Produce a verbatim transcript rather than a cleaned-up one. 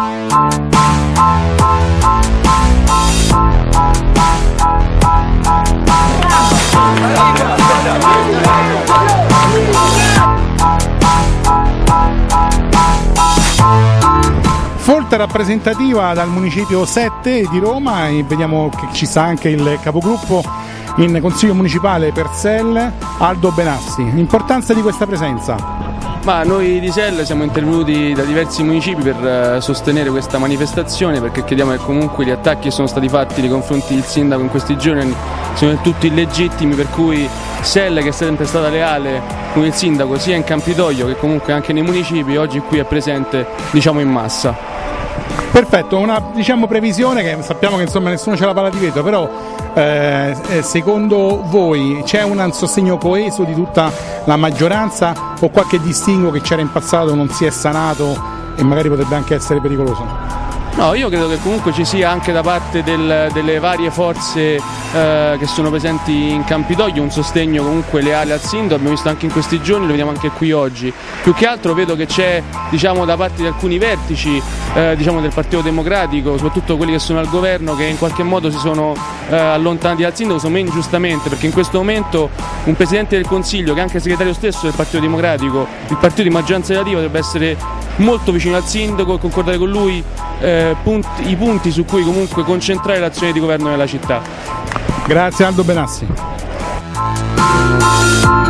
Folta rappresentativa dal municipio sette di Roma, e vediamo che ci sta anche il capogruppo in Consiglio Municipale per S E L, Aldo Benassi. L'importanza di questa presenza? Ma noi di S E L siamo intervenuti da diversi municipi per sostenere questa manifestazione, perché crediamo che comunque gli attacchi che sono stati fatti nei confronti del sindaco in questi giorni sono del tutto illegittimi, per cui S E L, che è sempre stata leale con il sindaco sia in Campidoglio che comunque anche nei municipi, oggi qui è presente, diciamo, in massa. Perfetto, una diciamo previsione, che sappiamo che insomma nessuno c'ha la palla di vetro, però eh, secondo voi c'è un sostegno coeso di tutta la maggioranza o qualche distinguo che c'era in passato non si è sanato e magari potrebbe anche essere pericoloso? No, io credo che comunque ci sia anche da parte del, delle varie forze eh, che sono presenti in Campidoglio un sostegno comunque leale al sindaco. Abbiamo visto anche in questi giorni, lo vediamo anche qui oggi. Più che altro vedo che c'è, diciamo, da parte di alcuni vertici eh, diciamo, del Partito Democratico, soprattutto quelli che sono al governo, che in qualche modo si sono eh, allontanati dal sindaco, secondo me ingiustamente, perché in questo momento un Presidente del Consiglio, che è anche segretario stesso del Partito Democratico, il partito di maggioranza relativa, dovrebbe essere molto vicino al sindaco e concordare con lui eh, punti, i punti su cui comunque concentrare l'azione di governo nella città. Grazie Aldo Benassi.